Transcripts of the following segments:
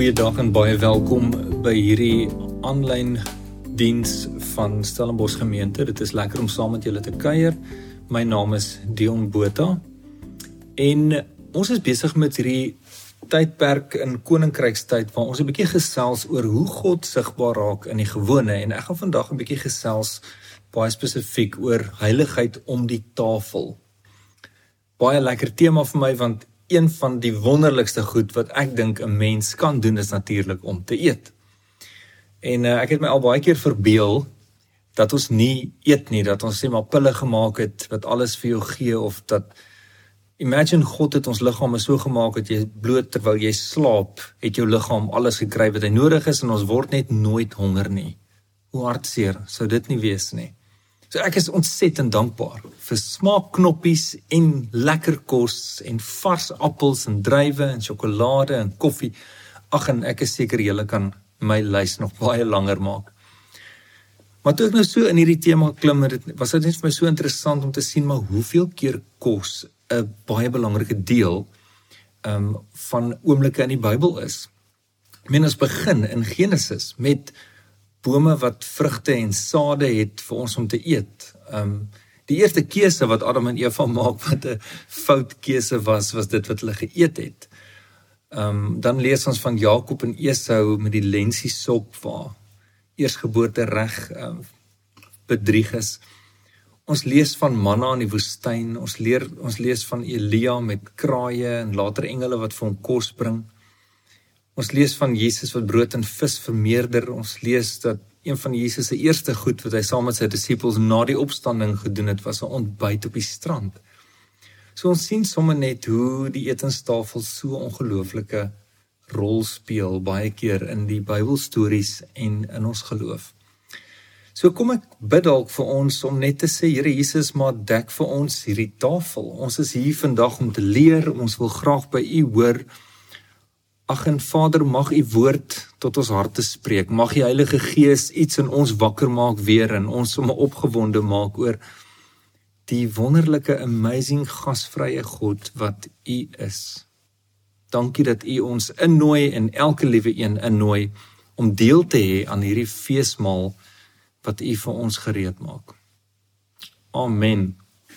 Goeiedag en baie welkom by hierdie aanlyn diens van Stellenbosch gemeente. Dit is lekker om saam met julle te kuier. My naam is Dion Botha en ons is besig met hierdie tydperk in koninkrykstyd waar ons 'n bietjie gesels oor hoe God sigbaar raak in die gewone, en ek gaan vandag 'n bietjie gesels baie spesifiek oor heiligheid om die tafel. Baie lekker tema vir my, want een van die wonderlikste goed wat ek dink 'n mens kan doen is natuurlik om te eet. En ek het my al baie keer verbeel dat ons nie eet nie, dat ons sê maar pille gemaak het wat alles vir jou gee, of dat imagine God het ons liggame so gemaak dat jy bloot terwyl jy slaap, het jou liggaam alles gekry wat hy nodig is en ons word net nooit honger nie. Hoe hartseer sou dit nie wees nie. So ek is ontsettend dankbaar vir smaakknoppies en lekker kos en vars appels en druiwe en sjokolade en koffie. Ag, en ek is seker julle kan my lys nog baie langer maak. Maar toe ek nou so in hierdie tema klim, was dit net vir my so interessant om te sien maar hoeveel keer kos 'n baie belangrike deel van oomblikke in die Bybel is. Ons begin in Genesis met bome wat vrugte en sade het vir ons om te eet. Die eerste keuse wat Adam en Eva maak, wat 'n fout keuse was dit wat hulle geëet het. Dan lees ons van Jakob en Esau met die lensiesop waar eersgeboorte reg bedrieg is. Ons lees van manna in die woestyn, ons lees van Elia met kraaie en later engele wat vir hom kos bring. Ons lees van Jesus wat brood en vis vermeerder. Ons lees dat een van Jesus se eerste goed wat hy saam met sy disippels na die opstanding gedoen het, was 'n ontbyt op die strand. So ons sien sommer net hoe die etenstafel so 'n ongelooflike rol speel baie keer in die Bybelstories en in ons geloof. So kom ek bid dalk vir ons om net te sê, Here Jesus, maar dek vir ons hierdie tafel. Ons is hier vandag om te leer, ons wil graag by U hoor. Ag en Vader, mag U woord tot ons harte spreek. Mag die Heilige Gees iets in ons wakker maak weer en ons sommer opgewonde maak oor die wonderlike, amazing, gasvrye God wat U is. Dankie dat U ons innooi en elke liewe een innooi om deel te hê aan hierdie feesmaal wat U vir ons gereed maak. Amen.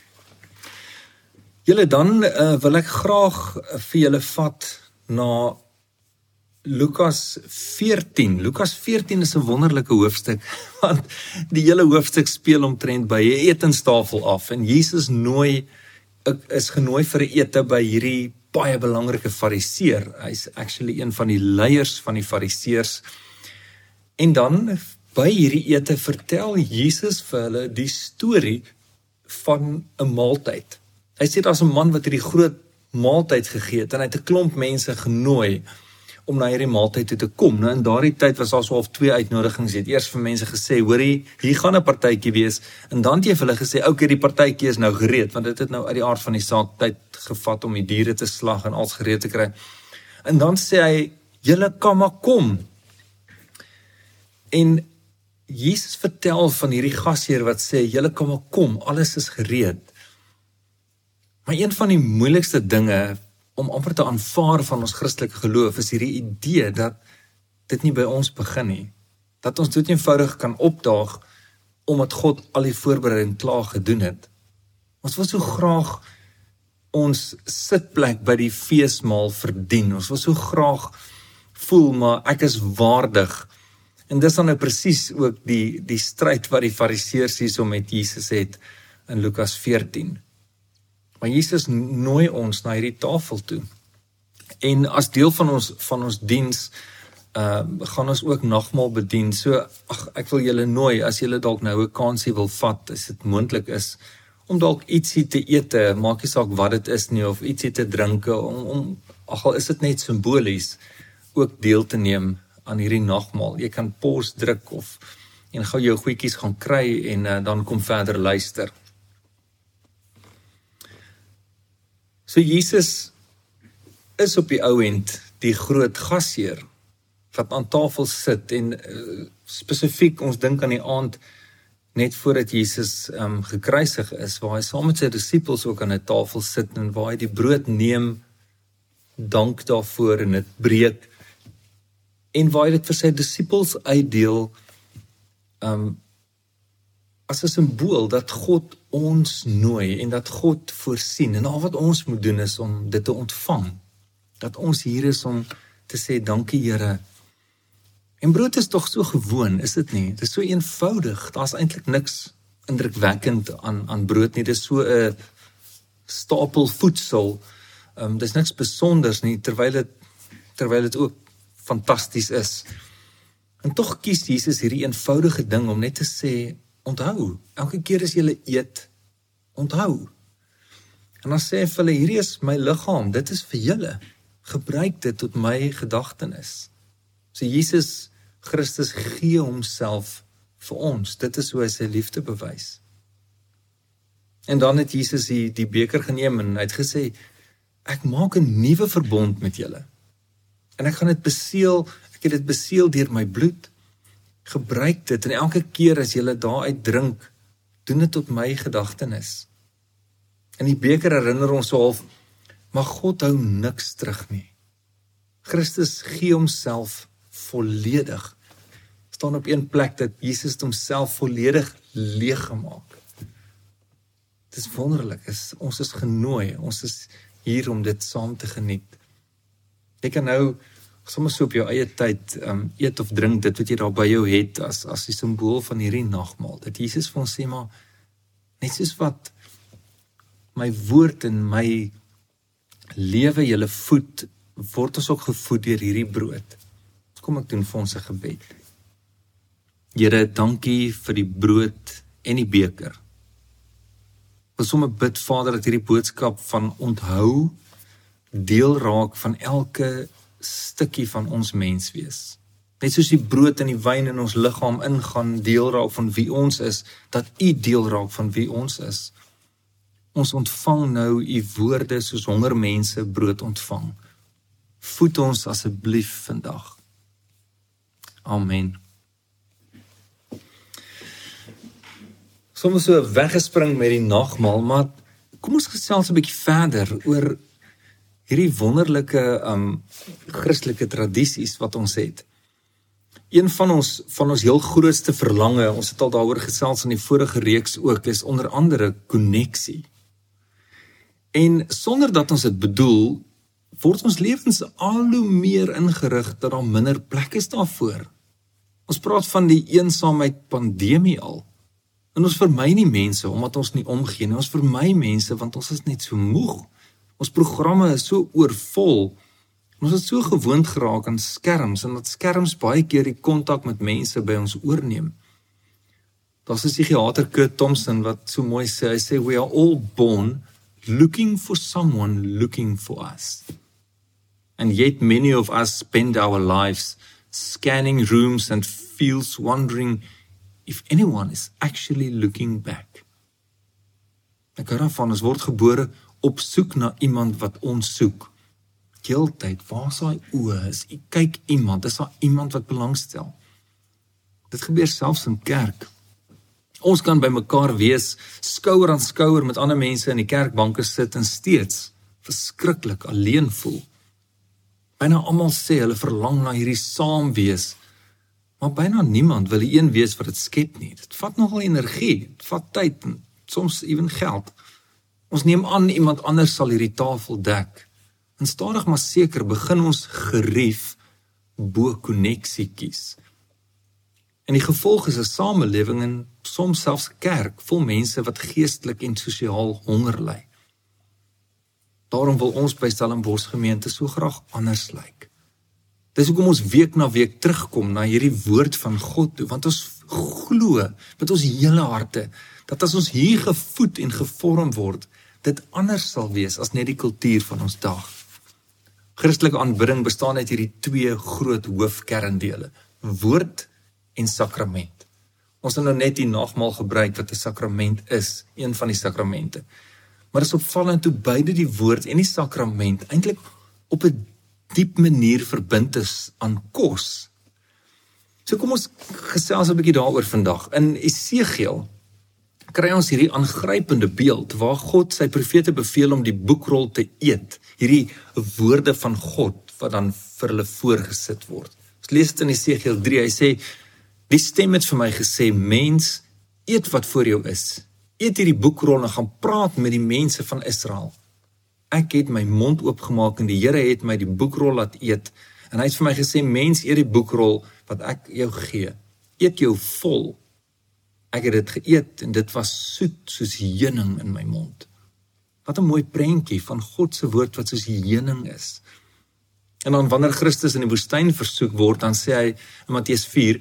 Julle, dan wil ek graag vir julle vat na Lukas 14. Lukas 14 is 'n wonderlike hoofstuk, want die hele hoofstuk speel omtrent by 'n etenstafel af, en Jesus is genooi vir 'n ete by hierdie baie belangrike fariseer. Hy's actually een van die leiers van die fariseërs. En dan by hierdie ete vertel Jesus vir hulle die storie van 'n maaltyd. Hy sê daar's 'n man wat hierdie groot maaltyd gegee het en hy het 'n klomp mense genooi om na hierdie maaltyd toe te kom. Nou in daardie tyd was daar so half 2 uitnodigings. Jy het eers vir mense gesê, hoorie, hier gaan 'n partytjie wees, en dan het jy vir hulle gesê, okay, die partytjie is nou gereed, want dit het nou uit die aard van die saak tyd gevat om die diere te slag en alles gereed te kry. En dan sê hy, julle kan maar kom. En Jesus vertel van hierdie gasheer wat sê, julle kan maar kom, alles is gereed. Maar een van die moeilikste dinge om amper te aanvaar van ons Christelike geloof is hierdie idee dat dit nie by ons begin nie. Dat ons dit eenvoudig kan opdaag omdat God al die voorbereiding klaar gedoen het. Ons wil so graag ons sitplek by die feesmaal verdien. Ons wil so graag voel, maar ek is waardig. En dis dan nou presies ook die stryd wat die fariseërs hierso met Jesus het in Lukas 14. Maar Jesus nooi ons na hierdie tafel toe. En as deel van ons diens, gaan ons ook nagmaal bedien. So, ek wil julle nooi, as julle dalk nou 'n kansie wil vat, as dit moontlik is, om dalk ietsie te ete, maak nie saak wat dit is nie, of ietsie te drinke, al is dit net simbolies, ook deel te neem aan hierdie nagmaal. Jy kan pause druk en gou jou goedjies gaan kry en dan kom verder luister. So Jesus is op die ou end die groot gasheer wat aan tafel sit en spesifiek ons dink aan die aand net voordat Jesus gekruisig is, waar hy saam met sy disippels ook aan 'n tafel sit en waar hy die brood neem, dank daarvoor en dit breek en waar hy dit vir sy disippels uitdeel, as 'n simbool dat God ons nooi en dat God voorsien, en al wat ons moet doen is om dit te ontvang, dat ons hier is om te sê, dankie Here. En brood is tog so gewoon, is dit nie? Dit is so eenvoudig, daar is eintlik niks indrukwekkend aan brood nie, dit is so 'n stapel voedsel, dit is niks besonders nie, terwyl dit ook fantasties is. En tog kies Jesus hierdie eenvoudige ding om net te sê, onthou, elke keer as jy eet, onthou. En dan sê hy vir hulle, hierdie is my liggaam, dit is vir julle, gebruik dit tot my gedagtenis. So Jesus Christus gee homself vir ons, dit is hoe hy sy liefde bewys. En dan het Jesus die beker geneem en hy het gesê, ek maak 'n nuwe verbond met julle. En ek gaan dit beseël, ek het dit beseël deur my bloed. Gebruik dit en elke keer as julle daaruit drink, doen dit tot my gedagtenis. En die beker herinner ons half, maar God hou niks terug nie. Christus gee homself volledig. Staan op een plek dat Jesus homself volledig leeg gemaak. Dit is wonderlik, ons is genooi, ons is hier om dit saam te geniet. Jy kan nou sommer so op jou eie tyd eet of drink dit wat jy daar by jou het as die simbool van hierdie nagmaal. Dat Jesus vir ons sê, maar net soos wat my woord en my lewe julle voed, word ons ook gevoed deur hierdie brood. Kom ek doen vir ons 'n gebed. Here, dankie vir die brood en die beker. Ek wil sommer bid, Vader, dat hierdie boodskap van onthou deel raak van elke stukkie van ons menswees. Net soos die brood en die wyn in ons liggaam ingaan, deel raak van wie ons is, dat U deel raak van wie ons is. Ons ontvang nou U woorde soos honger mense brood ontvang. Voed ons asseblief vandag. Amen. Soms so weggespring met die nagmaal, maar kom ons gesels 'n bietjie verder oor hierdie wonderlike Christelike tradisies wat ons het. Een van ons heel grootste verlange, ons het al daaroor gesels in die vorige reeks ook, is onder andere koneksie. En sonder dat ons dit bedoel, word ons lewens al hoe meer ingerig dat daar minder plek is daarvoor. Ons praat van die eensaamheid pandemie al. En ons vermy nie mense, omdat ons nie omgee nie. Ons vermy mense, want ons is net so moeg. Ons programme is so oorvol. Ons het so gewoond geraak aan skerms, en dat skerms baie keer die kontak met mense by ons oorneem. Daar's 'n psigiater, Kurt Thompson, wat so mooi sê, hy sê, we are all born looking for someone looking for us. And yet many of us spend our lives scanning rooms and fields, wondering if anyone is actually looking back. Ek hou daarvan, ons word gebore op soek na iemand wat ons soek. Heeltyd, waar is daai oë? Kyk iemand, is daar iemand wat belangstel? Dit gebeur selfs in kerk. Ons kan by mekaar wees, skouer aan skouer met ander mense in die kerkbanke sit en steeds verskriklik alleen voel. Byna almal sê hulle verlang na hierdie saam wees, maar byna niemand wil die een wees wat dit skep nie. Dit vat nogal energie, dit vat tyd en soms ewen geld. Ons neem aan iemand anders sal hierdie tafel dek. En stadig maar seker begin ons gerief bo koneksie kies. En die gevolg is 'n samelewing en soms selfs 'n kerk vol mense wat geestelik en sosiaal honger ly. Daarom wil ons by Stellenbosch gemeente so graag anders lyk. Dis hoekom ons week na week terugkom na hierdie woord van God toe, want ons glo met ons hele harte, dat as ons hier gevoed en gevorm word, dit anders sal wees as net die kultuur van ons dag. Christelike aanbidding bestaan uit hierdie twee groot hoofkerndele, woord en sakrament. Ons het nou net die nagmaal gebruik wat 'n sakrament is, een van die sakramente. Maar dit is opvallend hoe beide die woord en die sakrament eintlik op 'n diep manier verbind is aan kos. So kom ons gesels 'n bietjie daaroor vandag. In Esegiel kry ons hierdie aangrypende beeld waar God sy profete beveel om die boekrol te eet. Hierdie woorde van God wat dan vir hulle voorgesit word. Ons lees dit in Esegiel 3, hy sê, die stem het vir my gesê, mens, eet wat voor jou is. Eet hierdie boekrol en gaan praat met die mense van Israel. Ek het my mond oopgemaak en die Here het my die boekrol laat eet. En hy het vir my gesê, mens, eet die boekrol wat ek jou gee. Eet jou vol. Ek het dit geëet en dit was soet soos heuning in my mond. Wat 'n mooi prentjie van God se woord wat soos heuning is. En dan wanneer Christus in die woestyn versoek word, dan sê hy in Matteus 4,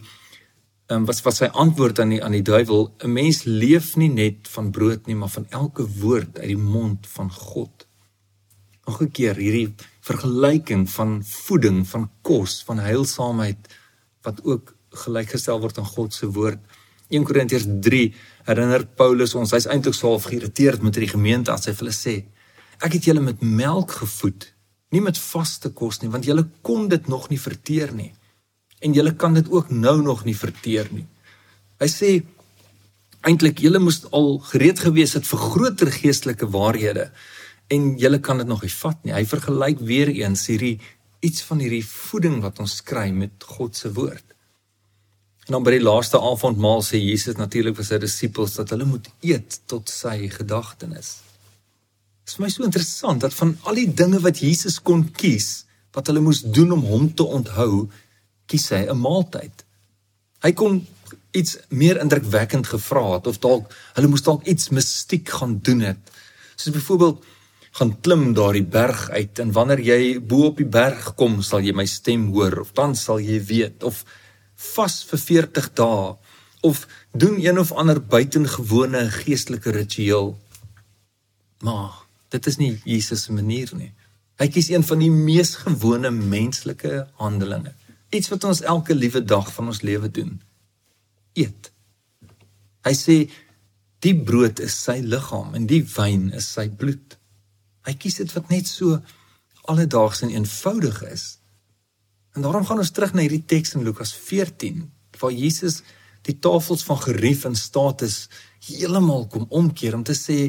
wat sy antwoord aan die duiwel, 'n mens leef nie net van brood nie, maar van elke woord uit die mond van God. Nog 'n keer hierdie vergelyking van voeding, van kos, van heilsaamheid, wat ook gelykgestel word aan God se woord. 1 Korintiërs 3 herinner Paulus ons, hy's eintlik so half geïrriteerd met die gemeente as hy vir hulle sê, ek het julle met melk gevoed, nie met vaste kos nie, want julle kon dit nog nie verteer nie. En julle kan dit ook nou nog nie verteer nie. Hy sê, eintlik, julle moes al gereed gewees het vir groter geestelike waarhede, en julle kan dit nog nie vat nie. Hy vergelyk weer eens iets van hierdie voeding wat ons kry met God se woord. En dan by die laaste avondmaal sê Jesus natuurlik vir sy disippels dat hulle moet eet tot sy gedagtenis. Dit is vir my so interessant dat van al die dinge wat Jesus kon kies, wat hulle moes doen om hom te onthou, kies hy 'n maaltyd. Hy kon iets meer indrukwekkend gevra het, of hulle moes dalk iets mystiek gaan doen het. Soos byvoorbeeld, gaan klim daar die berg uit, en wanneer jy bo op die berg kom, sal jy my stem hoor, of dan sal jy weet, of vas vir 40 dae, of doen een of ander buitengewone geestelike ritueel. Maar, dit is nie Jesus se manier nie. Hy kies een van die mees gewone menslike handelinge. Iets wat ons elke liewe dag van ons lewe doen. Eet. Hy sê, die brood is sy liggaam, en die wyn is sy bloed. Hy kies dit wat net so alledaags en eenvoudig is. En daarom gaan ons terug na hierdie teks in Lukas 14, waar Jesus die tafels van gerief en status heeltemal kom omkeer om te sê,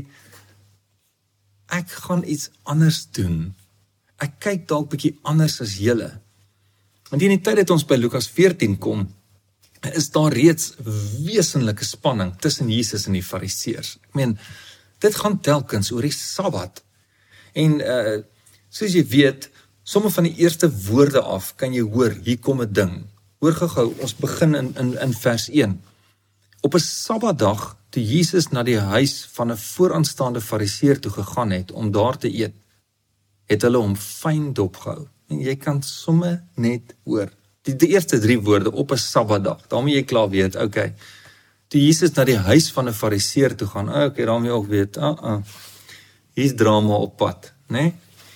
ek gaan iets anders doen. Ek kyk dalk bietjie anders as julle. Want in die tyd dat ons by Lukas 14 kom, is daar reeds wesenlike spanning tussen Jesus en die Fariseërs. Ek meen, dit gaan telkens oor die Sabbat. En soos jy weet, sommige van die eerste woorde af, kan jy hoor, hier kom 'n ding. Hoor gou, ons begin in vers 1. Op 'n Sabbatdag, toe Jesus na die huis van 'n vooraanstaande Fariseër toe gegaan het, om daar te eet, het hulle hom fyn dopgehou. En jy kan somme net hoor, die eerste 3 woorde, op 'n Sabbatdag, daarmee jy klaar weet, okay, toe Jesus na die huis van 'n Fariseër toe gaan, okay, daarmee ook weet, hier's drama op pad, né?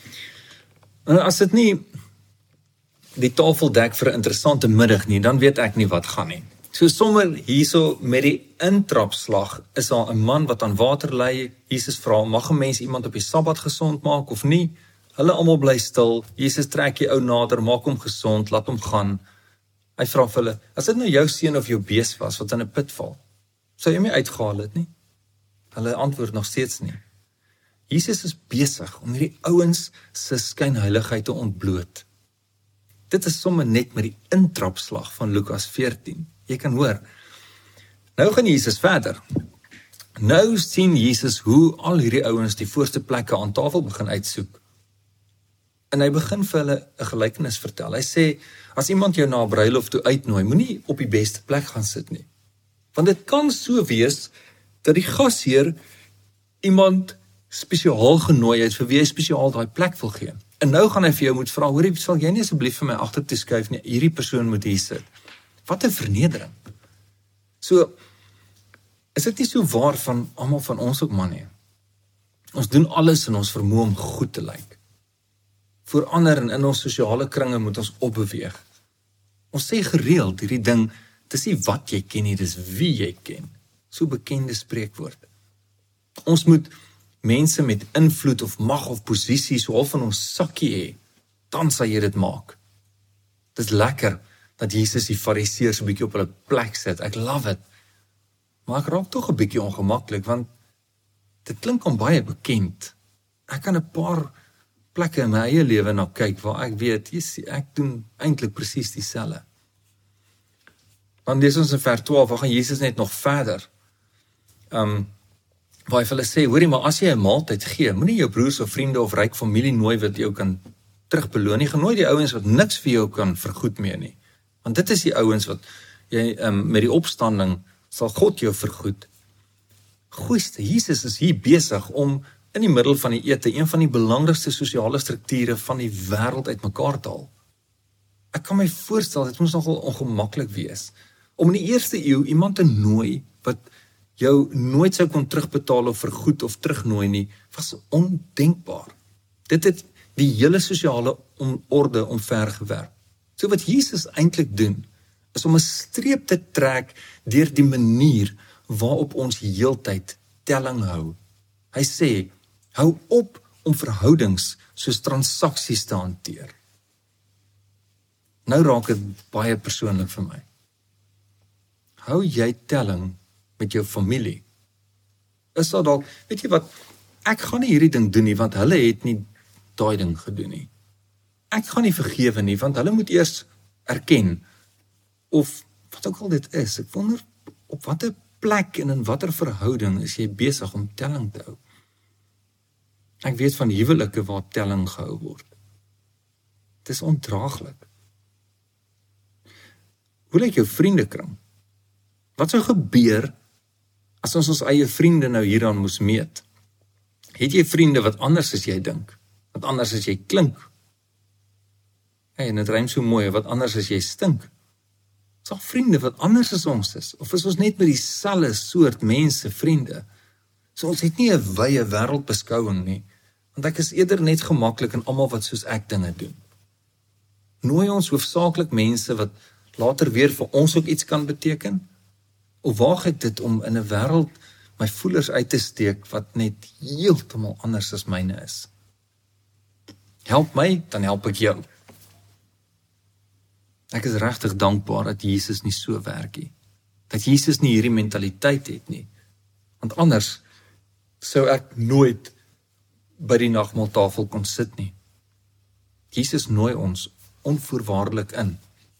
As dit nie die tafel dek vir 'n interessante middag nie, dan weet ek nie wat gaan nie. So sommer hierso met die intrapslag is daar 'n man wat aan water lê. Jesus vra, mag 'n mens iemand op die Sabbat gesond maak of nie? Hulle almal bly stil. Jesus trek die ou nader, maak hom gesond, laat hom gaan. Hy vra vir hulle, as dit nou jou seun of jou bees was wat in 'n put val, sou jy hom nie uitgehaal het nie? Hulle antwoord nog steeds nie. Jesus is besig om hierdie ouens se skynheiligheid te ontbloot. Dit is sommer net met die intrapslag van Lukas 14. Jy kan hoor. Nou gaan Jesus verder. Nou sien Jesus hoe al hierdie ouens die voorste plekke aan tafel begin uitsoek. En hy begin vir hulle 'n gelykenis vertel. Hy sê, as iemand jou na 'n bruiloft toe uitnooi, moenie op die beste plek gaan sit nie. Want dit kan so wees dat die gasheer iemand spesiaal genooi het vir wie hy spesiaal daai plek wil gee. En nou gaan hy vir jou moet vra, hoorie, sal jy nie asseblief vir my agter toe skuif nie, hierdie persoon moet hier sit. Wat 'n vernedering. So, is dit nie so waar van almal van ons ook man nie? Ons doen alles in ons vermoë om goed te lyk. Voor ander en in ons sosiale kringe moet ons opbeweeg. Ons sê gereeld hierdie ding, dis nie wat jy ken nie, dis wie jy ken. So bekende spreekwoord. Ons moet mense met invloed of mag of posisie so half van ons sakkie hê, dan sal jy dit maak. Dit is lekker dat Jesus die Fariseërs 'n bietjie op hulle plek sit. Ek love it. Maar ek raak tog 'n bietjie ongemaklik, want dit klink om baie bekend. Ek kan 'n paar plekke in my eie lewe na kyk waar ek weet, ek doen eintlik presies dieselfde. Dan lees ons in vers 12, waar gaan Jesus net nog verder. Waar hy vir hulle sê, hoorie, maar as jy 'n maaltyd gee, moenie jou broers of vriende of ryk familie nooi wat jou kan terugbeloon nie. Genooi die ouens wat niks vir jou kan vergoed meer nie. Want dit is die ouens wat jy met die opstanding sal God jou vergoed. Goeiste, Jesus is hier besig om in die middel van die ete een van die belangrikste sosiale strukture van die wêreld uitmekaar te haal. Ek kan my voorstel, dit moes nogal ongemaklik wees, om in die eerste eeu iemand te nooi, wat jou nooit sou kon terugbetaal of vergoed of terugnooi nie, was ondenkbaar. Dit het die hele sosiale orde omvergewerp. So wat Jesus eintlik doen, is om 'n streep te trek deur die manier waarop ons heeltyd telling hou. Hy sê, hou op om verhoudings soos transaksies te hanteer. Nou raak dit baie persoonlik vir my. Hou jy telling met jou familie? Is daar dalk, weet jy wat, ek gaan nie hierdie ding doen nie, want hulle het nie daai ding gedoen nie. Ek gaan nie vergewe nie, want hulle moet eers erken, of wat ook al dit is. Ek wonder, op watter plek en in watter verhouding is jy besig om telling te hou? Ek weet van huwelike waar telling gehou word. Dit is ondraaglik. Hoe lyk jou vriendekring? Wat sou gebeur as ons eie vriende nou hieraan moes meet? Het jy vriende wat anders as jy dink? Wat anders as jy klink? Hey, en dit rym so mooi, wat anders as jy stink? Is daar vriende wat anders as ons is? Of is ons net met dieselfde soort mense vriende? So ons het nie 'n wye wêreldbeskouing nie, want ek is eerder net gemaklik in almal wat soos ek dinge doen. Nooi ons hoofsaaklik mense wat later weer vir ons ook iets kan beteken? Of waag ek dit om in 'n wêreld my voelers uit te steek wat net heeltemal anders as myne is? Help my, dan help ek jou. Ek is regtig dankbaar dat Jesus nie so werk nie. Dat Jesus nie hierdie mentaliteit het nie. Want anders sou ek nooit by die nagmaaltafel kon sit nie. Jesus nooi ons onvoorwaardelik in.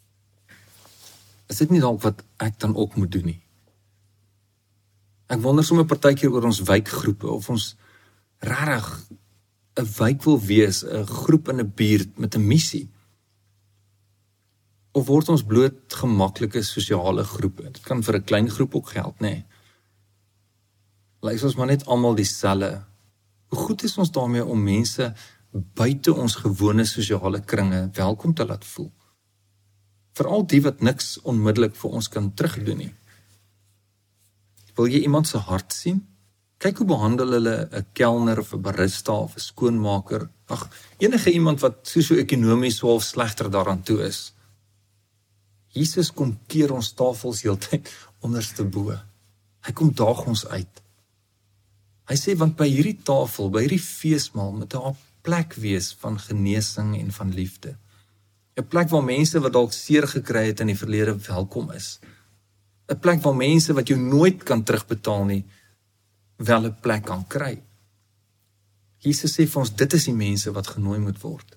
Is dit nie dalk wat ek dan ook moet doen nie? Ek wonder sommer partykeer oor ons wijkgroepe, of ons regtig 'n wijk wil wees, 'n groep in 'n buurt met 'n missie. Of word ons bloot gemaklike sosiale groepe? Dit kan vir 'n klein groep ook geld, nê? Nee. Lyk ons maar net almal dieselfde. Hoe goed is ons daarmee om mense buite ons gewone sosiale kringe welkom te laat voel? Veral die wat niks onmiddellik vir ons kan terugdoen nie. Wil jy iemand se hart sien? Kyk hoe behandel hulle 'n kelner of 'n barista of 'n skoonmaker. Ag, enige iemand wat sosio-ekonomies half slegter daaraan toe is. Jesus kom keer ons tafels heeltyd onderste bo. Hy kom daag ons uit. Hy sê, want by hierdie tafel, by hierdie feesmaal, moet daar 'n plek wees van genesing en van liefde. 'n Plek waar mense wat dalk seer gekry het in die verlede welkom is. 'n Plek waar mense wat jou nooit kan terugbetaal nie, wel 'n plek kan kry. Jesus sê vir ons, dit is die mense wat genooi moet word.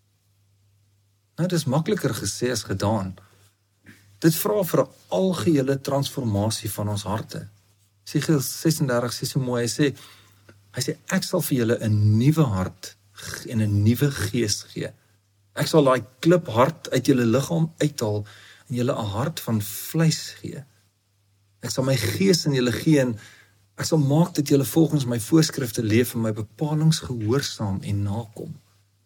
Nou, dit is makliker gesê as gedaan. Dit vra vir 'n algehele transformasie van ons harte. Siegel 36 sê so mooi, hy sê, ek sal vir julle 'n nuwe hart en 'n nuwe gees gee. Ek sal daai kliphart uit julle liggaam uithaal en julle 'n hart van vleis gee. Ek sal my gees in julle gee en ek sal maak dat julle volgens my voorskrifte leef en my bepalings gehoorsaam en nakom.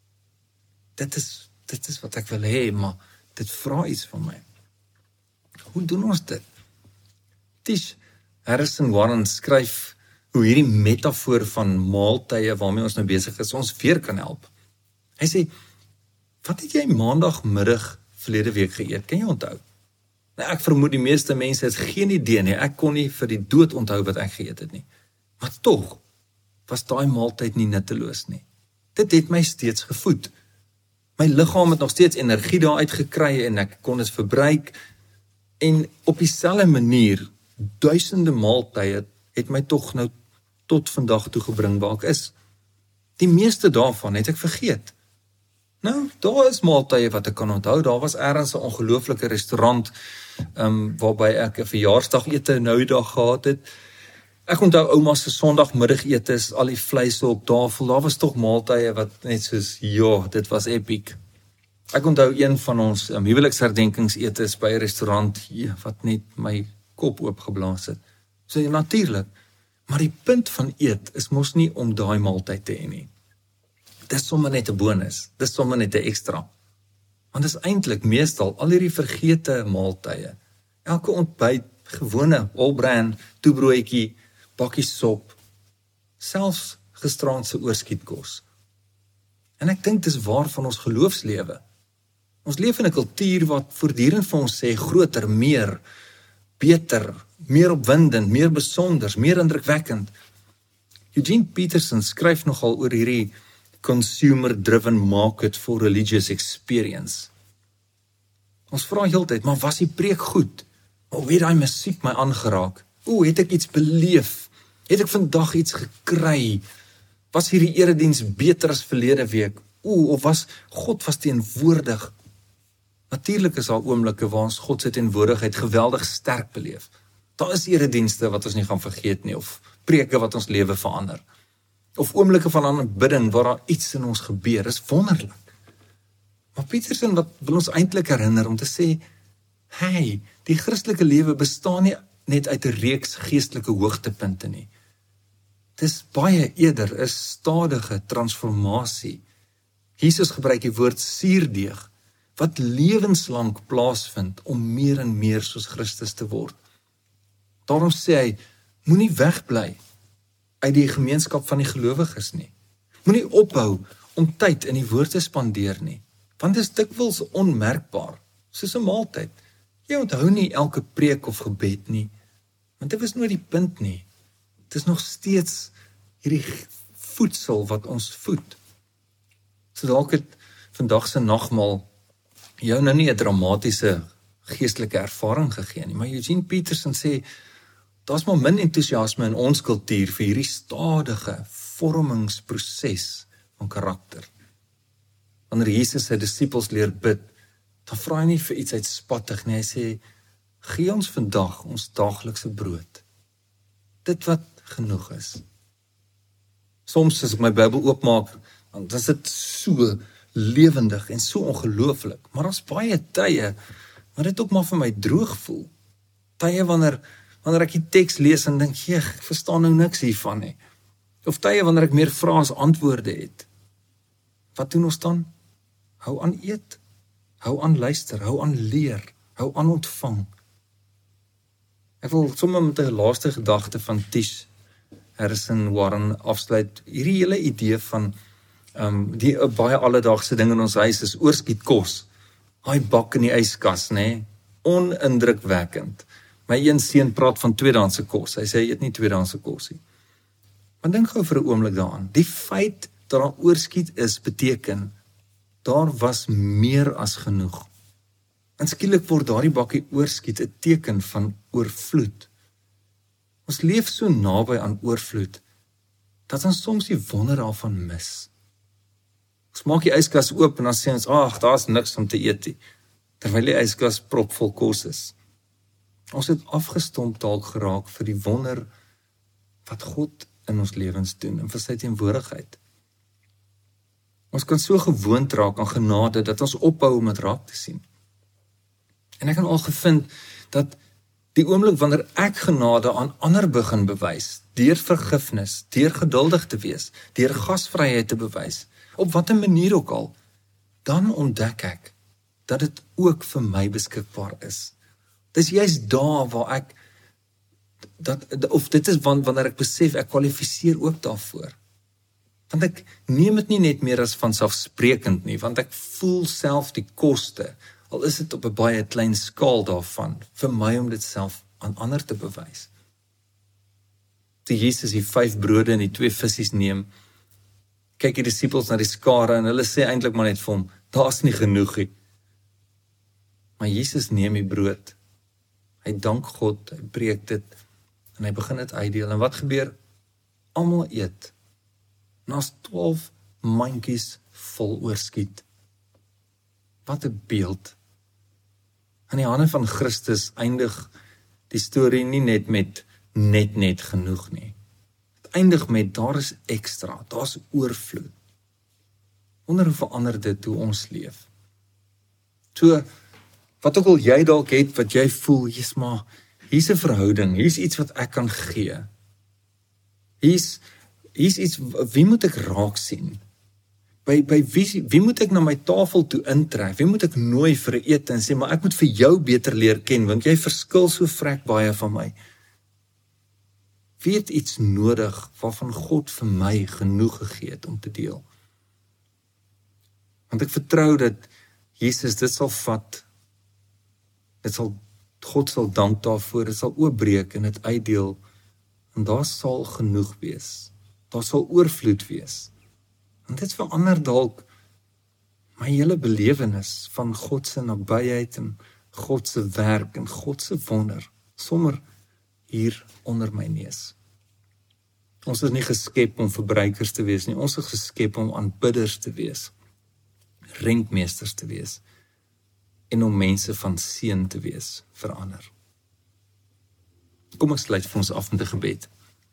Dit is wat ek wil hê, maar dit vra iets van my. Hoe doen ons dit? Tish Harrison Warren skryf hoe hierdie metafoor van maaltye waarmee ons nou besig is, ons weer kan help. Hy sê, wat het jy maandagmiddag verlede week geëet? Kan jy onthou? Nou, ek vermoed die meeste mense het geen idee nie. Ek kon nie vir die dood onthou wat ek geëet het nie. Maar tog was daai maaltyd nie nutteloos nie. Dit het my steeds gevoed. My liggaam het nog steeds energie daaruit gekry en ek kon dit verbruik. En op dieselfde manier, duisende maaltye het my tog nou tot vandag toe gebring waar ek is. Die meeste daarvan het ek vergeet. Nou, daar is maaltye wat ek kan onthou. Daar was ergens 'n ongelooflike restaurant waarby ek 'n verjaarsdagete nou die dag gehad het. Ek onthou ouma se Sondagmiddagetes, al die vleis op tafel. Daar was tog maaltye wat net soos, ja, dit was epic. Ek onthou een van ons huweliksherdenkingsetes by 'n restaurant wat net my kop oopgeblaas het. So ja, natuurlik. Maar die punt van eet is mos nie om daai maaltyd te hê nie. Dis sommer net 'n bonus. Dis sommer net 'n ekstra. Want dis eintlik meestal al hierdie vergete maaltye. Elke ontbyt, gewone all-bran, toebroodjie, bakkie sop, selfs gisteraandse oorskietkos. En ek dink dis waar van ons geloofslewe. Ons leef in 'n kultuur wat voortdurend vir ons sê groter, meer, beter, meer opwindend, meer besonders, meer indrukwekkend. Eugene Peterson skryf nogal oor hierdie consumer-driven market for religious experience. Ons vra heeltyd, maar was die preek goed? Hoe het daai musiek my aangeraak? Het ek iets beleef? Het ek vandag iets gekry? Was hierdie erediens beter as verlede week? Of was God teenwoordig? Natuurlik is daar oomblikke waar ons God se teenwoordigheid geweldig sterk beleef. Daar is eredienste wat ons nie gaan vergeet nie, of preke wat ons lewe verander. Of oomblikke van aanbidding waar daar iets in ons gebeur, is wonderlik. Maar Peterson wat wil ons eintlik herinner om te sê, hey, die Christelike lewe bestaan nie net uit 'n reeks geestelike hoogtepunte nie. Dis baie eerder 'n stadige transformasie. Jesus gebruik die woord suurdeeg, wat lewenslang plaasvind om meer en meer soos Christus te word. Daarom sê hy, moenie wegbly uit die gemeenskap van die gelowiges nie. Moenie ophou om tyd in die woord te spandeer nie, want dit is dikwels onmerkbaar, soos 'n maaltyd. Jy onthou nie elke preek of gebed nie, want dit was nooit die punt nie. Dit is nog steeds hierdie voedsel wat ons voed. So dalk het vandag se nagmaal jou nou nie 'n dramatiese geestelike ervaring gegee nie, maar Eugene Peterson sê, daar's maar min entoesiasme in ons kultuur vir hierdie stadige vormingsproses van karakter. Wanneer Jesus sy disippels leer bid, dan vra hy nie vir iets uitspattig nie, hy sê, gee ons vandag ons daaglikse brood. Dit wat genoeg is. Soms as ek my Bybel oopmaak, dan is dit so lewendig en so ongelooflik, maar daar's baie tye waar dit ook maar vir my droog voel. Tye wanneer ek die teks lees en dink, ek verstaan nou niks hiervan nie. Of tye wanneer ek meer vrae as antwoorde het. Wat doen ons dan? Hou aan eet, hou aan luister, hou aan leer, hou aan ontvang. Ek wil sommer met 'n laaste gedagte van Tish Harrison Warren afsluit. Hierdie hele idee van die baie alledaagse ding in ons huis is oorskietkos. Daai bak in die yskas, nê? Onindrukwekkend. My een seun praat van tweedehandse kos. Hy sê hy eet nie tweedehandse kos nie. Maar dink gou vir 'n oomblik daaraan. Die feit dat daar oorskiet is, beteken daar was meer as genoeg. En skielik word daardie bakkie oorskiet 'n teken van oorvloed. Ons leef so naby aan oorvloed dat ons soms die wonder daarvan mis. Ons maak die yskas oop en dan sê ons, daar's niks om te eet nie, terwyl die yskas propvol kos is. Ons het afgestomp dalk geraak vir die wonder wat God in ons lewens doen en vir sy teenwoordigheid. Ons kan so gewoond raak aan genade dat ons ophou om dit raak te sien. En ek het al gevind dat die oomblik wanneer ek genade aan ander begin bewys, deur vergifnis, deur geduldig te wees, deur gasvryheid te bewys, op watter manier ook al, dan ontdek ek dat dit ook vir my beskikbaar is. Dis juist daar waar dit is wanneer ek besef, ek kwalifiseer ook daarvoor. Want ek neem dit nie net meer as vanselfsprekend nie, want ek voel self die koste, al is dit op 'n baie klein skaal daarvan, vir my om dit self aan ander te bewys. Toe Jesus die 5 brode en die 2 visse neem, kyk die disippels na die skare en hulle sê eintlik maar net vir hom, daar's nie genoeg nie. Maar Jesus neem die brood, hy dank God, hy breek dit, en hy begin dit uitdeel. En wat gebeur? Almal eet. En as 12 mandjies vol oorskiet. Wat 'n beeld. In die hande van Christus eindig die storie nie net met net genoeg nie. Dit eindig met, daar is ekstra, daar is oorvloed. Wonder hoe verander dit hoe ons leef. So, wat ook al jy dalk het, wat jy voel, maar hier's 'n verhouding, hier's iets wat ek kan gee. Hier's iets, wie moet ek raak sien? By wie moet ek na my tafel toe intrek? Wie moet ek nooi vir 'n ete en sê, maar ek moet vir jou beter leer ken, want jy verskil so vrek baie van my. Wie het iets nodig waarvan God vir my genoeg gegee het om te deel? Want ek vertrou dat Jesus dit sal vat, God sal dank daarvoor, dit sal oopbreek en dit uitdeel, en daar sal genoeg wees, daar sal oorvloed wees. En dit verander dalk my hele belewenis van God se nabyheid en God se werk en God se wonder, sommer hier onder my neus. Ons is nie geskep om verbruikers te wees nie, ons is geskep om aanbidders te wees, rentmeesters te wees, en om mense van seën te wees vir ander. Kom ek sluit vir ons af met 'n gebed.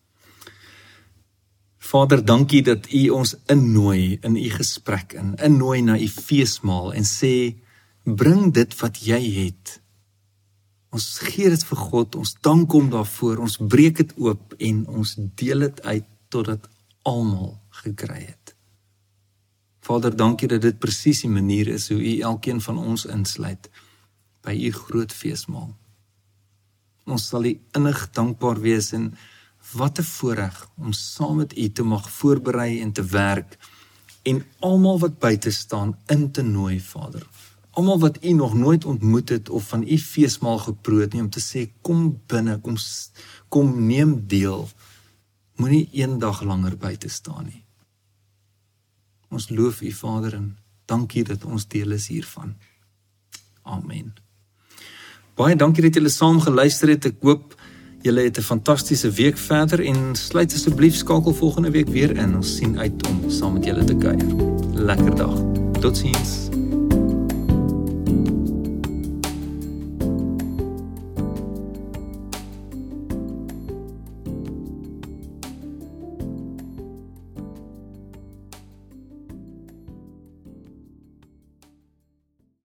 Vader, dankie dat U ons innooi in U gesprek innooi na U feesmaal en sê, bring dit wat jy het. Ons gee dit vir God, ons dank Hom daarvoor, ons breek dit oop en ons deel dit uit totdat almal gekry het. Vader, dankie dat dit presies die manier is hoe U elkeen van ons insluit by U groot feesmaal. Ons sal U innig dankbaar wees en wat 'n voorreg om saam met U te mag voorberei en te werk en almal wat buite staan in te nooi, Vader. Almal wat U nog nooit ontmoet het of van U feesmaal geproe het nie, om te sê, kom binne, kom neem deel. Moenie een dag langer buite staan nie. Ons loof U, Vader, en dankie dat ons deel is hiervan. Amen. Baie dankie dat julle saam geluister het. Ek hoop julle het 'n fantastiese week verder en sluit asseblief skakel volgende week weer in. Ons sien uit om saam met julle te kuier. Lekker dag. Totsiens.